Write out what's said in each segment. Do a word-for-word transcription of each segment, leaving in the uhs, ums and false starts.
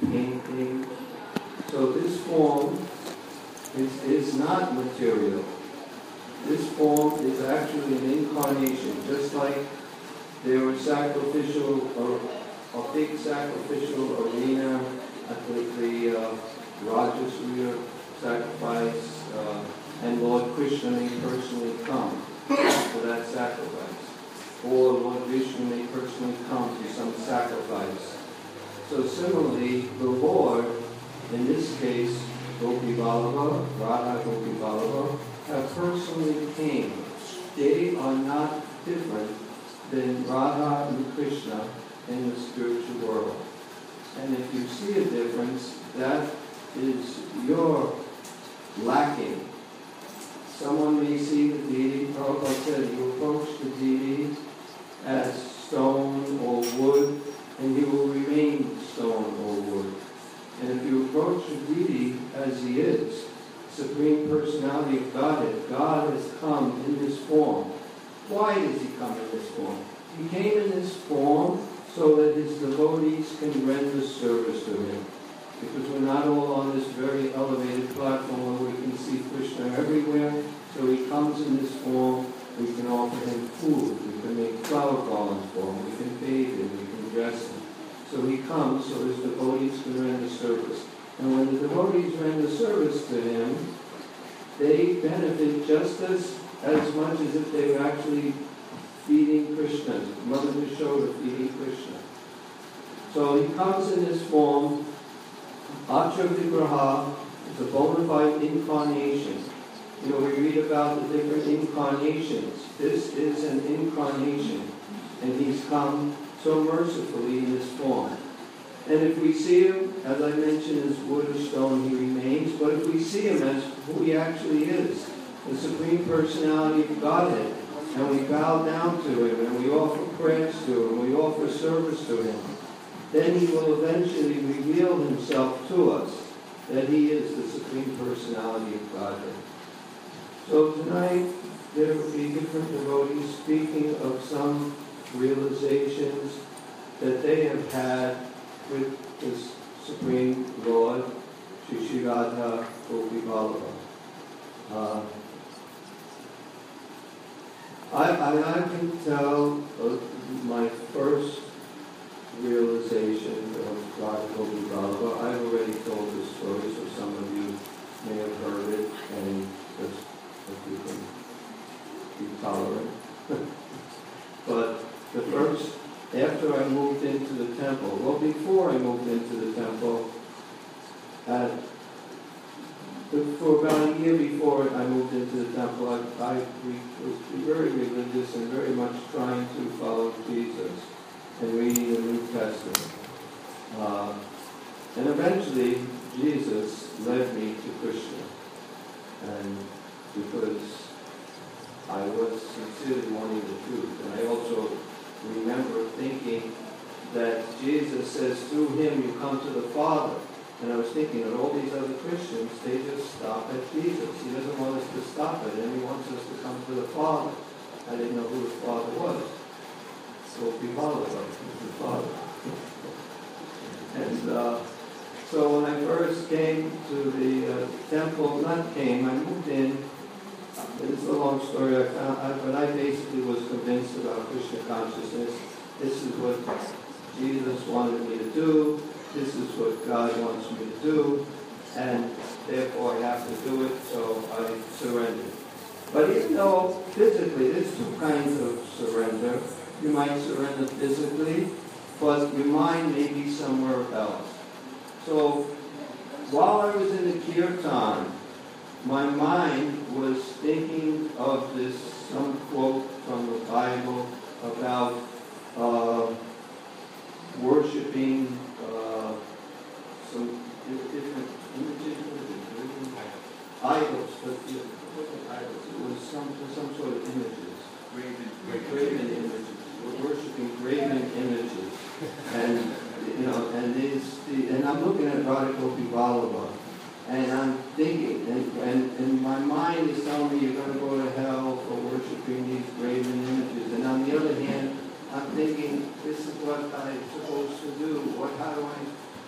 painting. So this form is, is not material. This form is actually an incarnation, just like there were sacrificial, or a big sacrificial arena at the, the uh, Rajasuya sacrifice, uh, and Lord Krishna may personally come for that sacrifice. Or Lord Vishnu may personally come to some sacrifice. So similarly, the Lord, in this case, Gopi Vallabha, Radha Gopi Vallabha, have personally came. They are not different than Radha and Krishna in the spiritual world. And if you see a difference, that is your lacking. Someone may see the deity, Prabhupada said, you approach the deity as stone or wood, and he will remain stone or wood. And if you approach the deity as he is, Supreme Personality of Godhead, God has come in this form. Why does he come in this form? He came in this form so that his devotees can render service to him. Because we're not all on this very elevated platform where we can see Krishna everywhere. So he comes in this form. We can offer him food. We can make flower garlands for him. We can bathe him. We can dress him. So he comes so his devotees can render service. And when the devotees render service to him, they benefit just as, as much as if they were actually feeding Krishna. Mother Yashoda feeding Krishna. So he comes in this form. Acha Vigraha is a bona fide incarnation. You know, we read about the different incarnations. This is an incarnation. And he's come so mercifully in this form. And if we see him, as I mentioned, as wood or stone, he remains. But if we see him as who he actually is, the Supreme Personality of Godhead, and we bow down to him, and we offer prayers to him, we offer service to him, then he will eventually reveal himself to us, that he is the Supreme Personality of Godhead. So tonight, there will be different devotees speaking of some realizations that they have had with this Supreme Lord, Shri Radha Gopi Vallabha. Uh, I, I, I can tell uh, my first realization of Radha Gopi Vallabha. I've already told this story, so some of you may have heard it, and just if you can be tolerant. But the first, after I moved into the temple, well, before I moved into the temple, at, for about a year before I moved into the temple, I, I was very religious and very much trying to follow Jesus and reading the New Testament. Uh, and eventually, Jesus led me to Krishna. And because I was sincerely wanting the truth. And I also remember thinking that Jesus says, through him you come to the Father. And I was thinking that all these other Christians, they just stop at Jesus. He doesn't want us to stop at him. He wants us to come to the Father. I didn't know who the Father was. So be Vallabha is the Father. And uh, so when I first came to the uh, temple, not came, I moved in. It's a long story, I found, I, but I basically was convinced about Krishna consciousness. This is what Jesus wanted me to do. This is what God wants me to do. And therefore I have to do it, so I surrendered. But even though physically, there's two kinds of surrender. You might surrender physically, but your mind may be somewhere else. So while I was in the kirtan, my mind was thinking of this, some quote from the Bible about uh, worshiping uh, some different images, idols, but it wasn't idols, it was some, some sort of images. Graven, graven images. We're worshiping graven images. And, you know, and, these, the, and I'm looking at Radha Gopi Vallabha. And I'm thinking, and, and, and my mind is telling me you're going to go to hell for worshiping these graven images. And on the other hand, I'm thinking, this is what I'm supposed to do. What, how do I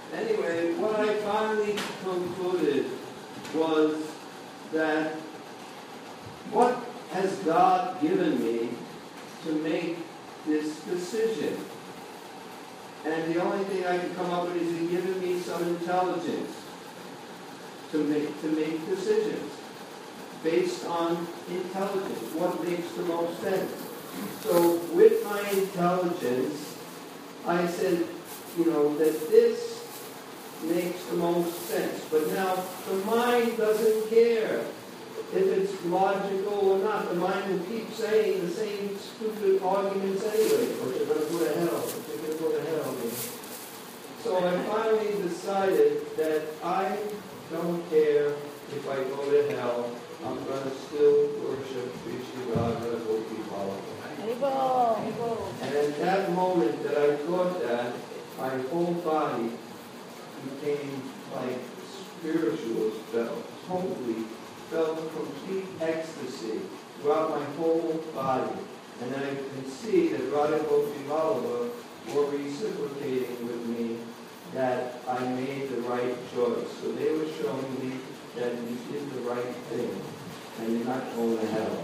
anyway, what I finally concluded was that what has God given me to make this decision? And the only thing I can come up with is He's given me some intelligence to make to make decisions based on intelligence. What makes the most sense? So with my intelligence, I said, you know, that this makes the most sense. But now the mind doesn't care if it's logical or not. The mind will keep saying the same stupid arguments anyway. But you're going to go to hell. But you're going to go to hell. So I finally decided that I don't care if I go to hell. I'm going to still worship Sri Radha Gopi Ballabha. And at that moment that I thought that, my whole body became like spiritual, felt totally, felt complete ecstasy throughout my whole body. And I can see that Radha Gopi Ballabha were reciprocating with me that I made the right choice. So they were showing me that you did the right thing and you're not going to hell.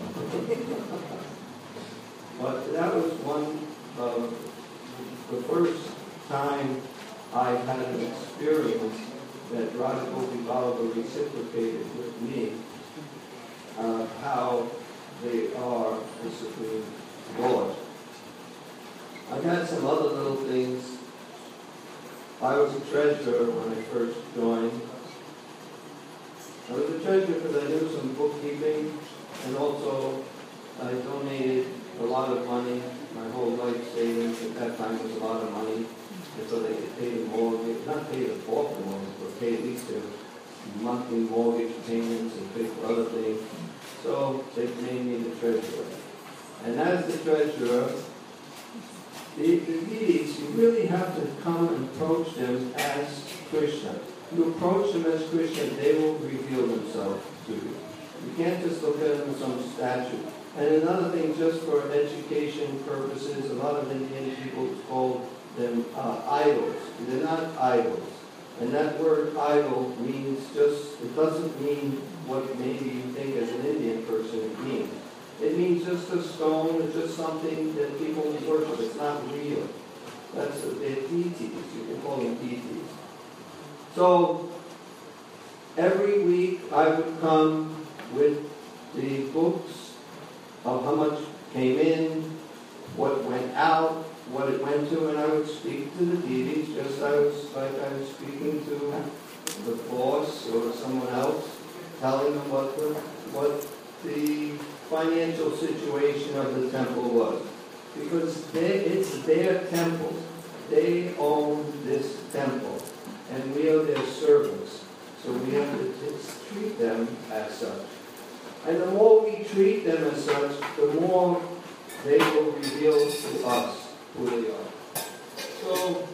But that was one of the first time I had an experience that Radha Gopi Ballabha reciprocated with me, uh, how they are the Supreme Lord. I've had some other little things. I was a treasurer when I first joined. I was a treasurer because I knew some bookkeeping, and also I donated a lot of money. My whole life savings at that time was a lot of money, and so they could pay the mortgage, not pay the corporate mortgage, but pay at least their monthly mortgage payments and pay for other things. So they made me the treasurer. And as the treasurer, the deities, you really have to come and approach them as Krishna. You approach them as Krishna, they will reveal themselves to you. You can't just look at them as some statue. And another thing, just for education purposes, a lot of Indian people call them uh, idols. They're not idols. And that word idol means just, it doesn't mean what maybe you think as an Indian person it means. It means just a stone, it's just something that people worship. It's not real. That's a, they're deities. You can call them deities. So every week I would come with the books of how much came in, what went out, what it went to, and I would speak to the deities just as like I was speaking to the boss or someone else, telling them what the, what the financial situation of the temple was. Because they, it's their temple. They own this temple. And we are their servants. So we have to t- treat them as such. And the more we treat them as such, the more they will reveal to us who they are. So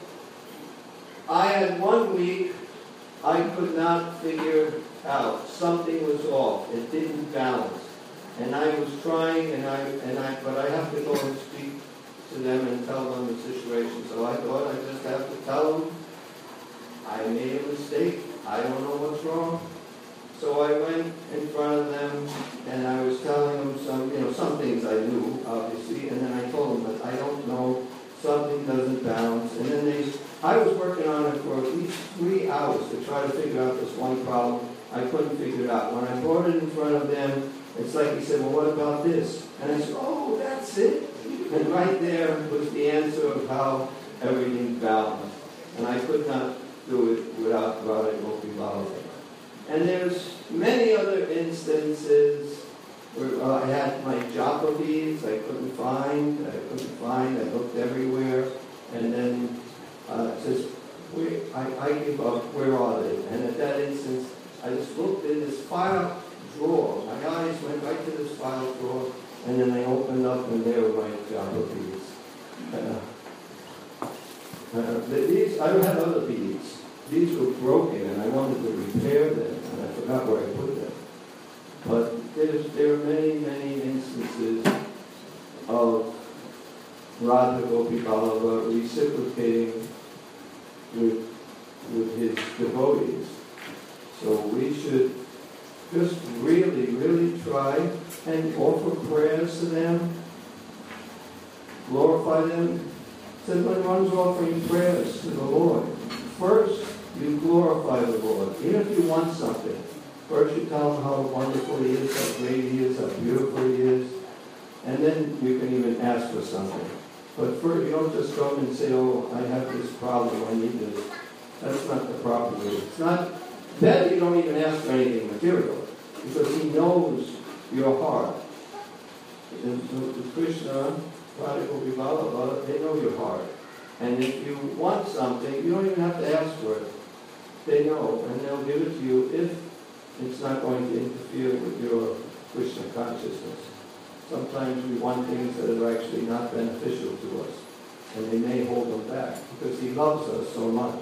I had one week I could not figure out. Something was off. It didn't balance. And I was trying, and I, and I, but I have to go and speak to them and tell them the situation. So I thought I just have to tell them I made a mistake. I don't know what's wrong. So I went in front of them, and I was telling them some, you know, some things I knew, obviously, and then I told them that I don't know, something doesn't balance. And then they, I was working on it for at least three hours to try to figure out this one problem. I couldn't figure it out. When I brought it in front of them, it's like he said, well, what about this? And I said, oh, that's it. And right there was the answer of how everything balanced. And I could not do it without Radha Gopi Ballabha. And there's many other instances where uh, I had my japa beads I couldn't find. I couldn't find. I looked everywhere. And then uh, it says, where, I, I give up. Where are they? And at that instance, I just looked in this file drawer. My eyes went right to this file drawer, and then I opened up, and there were my japa beads. Uh, uh, these, I don't have other beads. These were broken, and I wanted to repair them, and I forgot where I put them. But there's, there are many, many instances of Radha Gopi Ballabha reciprocating with with his devotees. So we should just really, really try and offer prayers to them, glorify them. Said when one's offering prayers to the Lord, first you glorify the Lord. Even if you want something, first you tell him how wonderful he is, how great he is, how beautiful he is, and then you can even ask for something. But first, you don't just come and say, oh, I have this problem, I need this. That's not the proper way. It's not, then you don't even ask for anything material, because he knows your heart. And so Krishna, Prabhupada, Vibhava, they know your heart. And if you want something, you don't even have to ask for it. They know, and they'll give it to you if it's not going to interfere with your Krishna consciousness. Sometimes we want things that are actually not beneficial to us, and they may hold them back, because he loves us so much.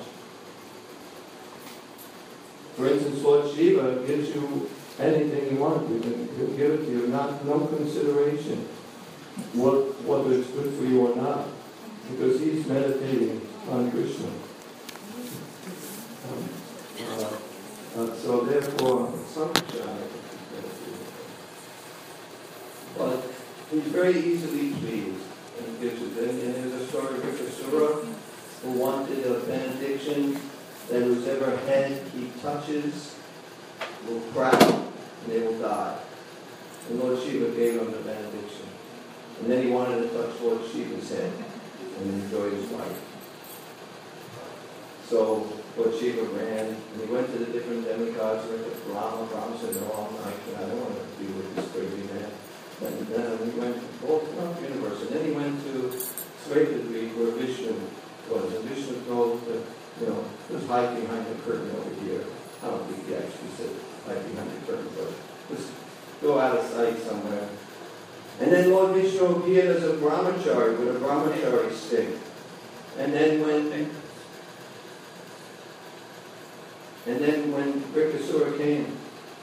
For instance, Lord Shiva gives you anything you want. He can, he'll give it to you, not, no consideration what, whether it's good for you or not, because he's meditating on Krishna. Um, uh, uh, so therefore, some but he's very easily pleased and gives it. And, and there's a story of Rikasura who wanted a benediction that whoever head he touches will crack and they will die. And Lord Shiva gave him the benediction. And then he wanted to touch Lord Shiva's head and enjoy his life. So Lord Shiva ran, and he went to the different demigods, went to Brahma. Brahma said, no, I'm not, I don't want to be with this crazy man. And then he went to both the universe. And then he went to Svetadvi, where Vishnu was. And Vishnu told the, you know, just hide behind the curtain over here. I don't think he actually said hide behind the curtain, but just go out of sight somewhere. And then Lord Vishnu appeared as a brahmachari with a brahmachari stick. And then when and then when Rikasura came,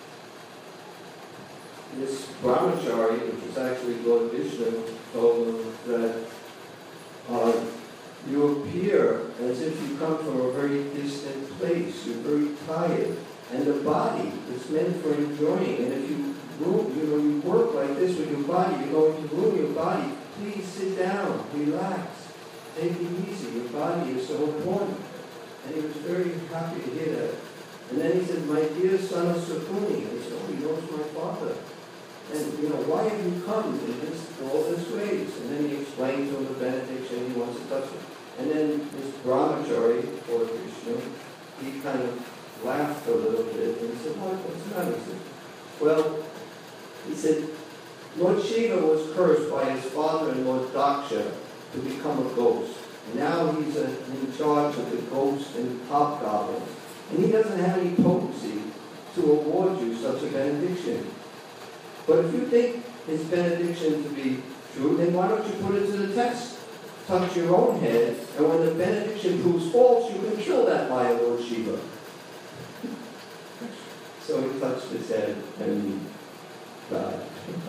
this brahmachari, which was actually Lord Vishnu, told him that uh, you appear as if you come from a very distant place. You're very tired. And the body is meant for enjoying. And if you move, you know, you work like this with your body, you're going to ruin your body. Please sit down, relax, take it easy. Your body is so important. And he was very happy to hear that. And then he said, my dear son of Sakuni. And he said, oh, he knows my father. And, you know, why have you come in this, all this ways? And then he explained to him the benediction, he wants to touch it. And then this brahmachari, or Vishnu, he kind of laughed a little bit, and he said, what, what's the matter? He said, well, he said, Lord Shiva was cursed by his father and Lord Daksha to become a ghost. And now he's a, in charge of the ghosts and hobgoblins. And he doesn't have any potency to award you such a benediction. But if you think his benediction to be true, then why don't you put it to the test? Touch your own head, and when the benediction proves false, you can kill that liar, Lord Shiva. So he touched his head, and he died.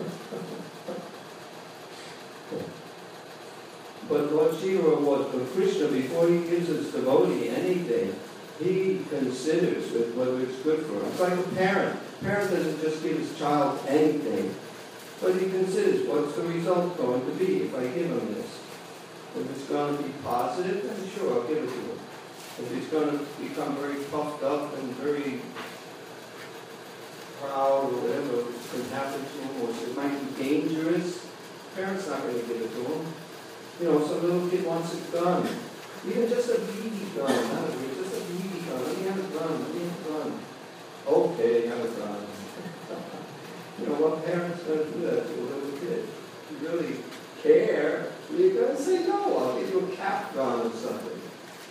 But Lord Shiva was, but Krishna, before he gives his devotee anything, he considers whether it's good for him. It's like a parent. A parent doesn't just give his child anything, but he considers what's the result going to be if I give him this. If it's going to be positive, then sure, I'll give it to him. If he's going to become very puffed up and very proud or whatever can happen to him, or it might be dangerous, the parent's not going to give it to him. You know, some little kid wants a gun. Even just a B B gun, not a just a B B gun. Let me have a gun, let me have a gun. Okay, have a gun. You know, what parent's going to do that to a little kid? You really care, you're going to say, no, I'll give you a cap gun or something.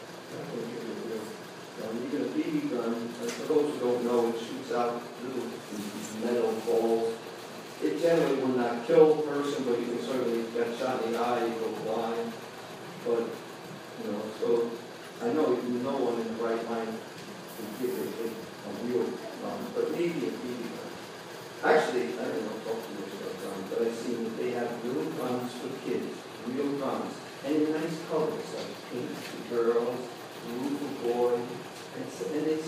Even a B B gun, for those who don't know, it shoots out little metal balls. It generally will not kill a person, but you can certainly get shot in the eye, you go blind. But, you know, so I know no one in the right mind can give a, a, a real gun, but maybe a B B gun. Actually, I don't know, talk to you about guns, but I've seen that they have little guns for kids, real guns, and in nice colors, like pink for girls, blue for boys, and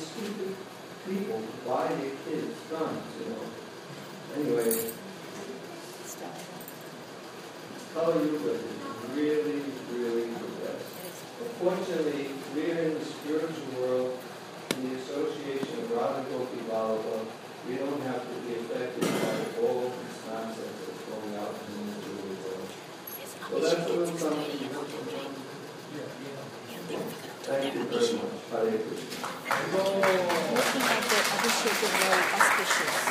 stupid people buy their kids guns, you know. Anyway, color you is really, really the best. Unfortunately, we're in the spiritual world, in the association of Radha Gopi Vallabha, we don't have to be affected by all this nonsense that's going out in the material world. So that's a little something to work on. Thank you very much. Hare Krishna. Looking at the Abhishek is very auspicious.